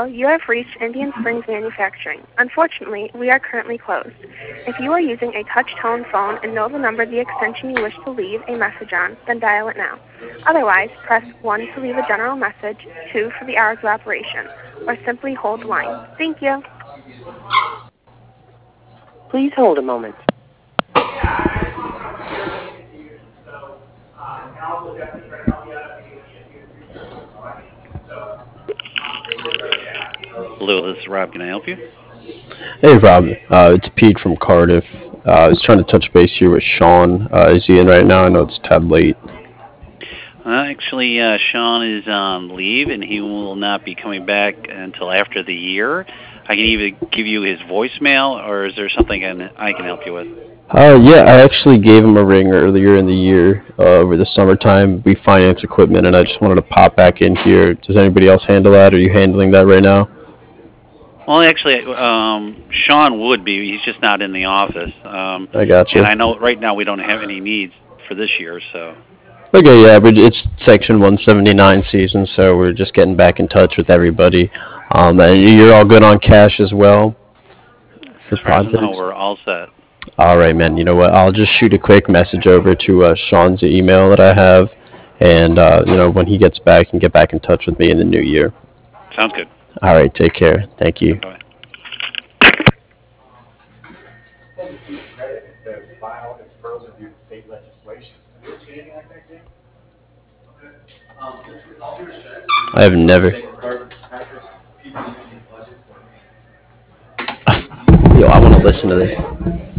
you have reached Indian Springs Manufacturing. Unfortunately, we are currently closed. If you are using a touch-tone phone and know the number of the extension you wish to leave a message on, then dial it now. Otherwise, press 1 to leave a general message, 2 for the hours of operation, or simply hold the line. Thank you. Please hold a moment. Hello, this is Rob. Can I help you? Hey Rob, it's Pete from Cardiff. I was trying to touch base here with Sean. Is he in right now? I know it's tad late. Actually, Sean is on leave, and he will not be coming back until after the year. I can either give you his voicemail, or is there something I can help you with? Yeah, I actually gave him a ring earlier in the year over the summertime. We finance equipment, and I just wanted to pop back in here. Does anybody else handle that? Are you handling that right now? Well, actually, Sean would be. He's just not in the office. I And gotcha. I know right now we don't have any needs for this year, so Okay, yeah, but it's Section 179 season, so we're just getting back in touch with everybody. And you're all good on cash as well for as far as I know, projects? we're all set. All right, man. You know what? I'll just shoot a quick message over to Sean's email that I have, and when he gets back, he can get back in touch with me in the new year. Sounds good. All right, take care. Thank you. Bye. I have never. Yo, I want to listen to this.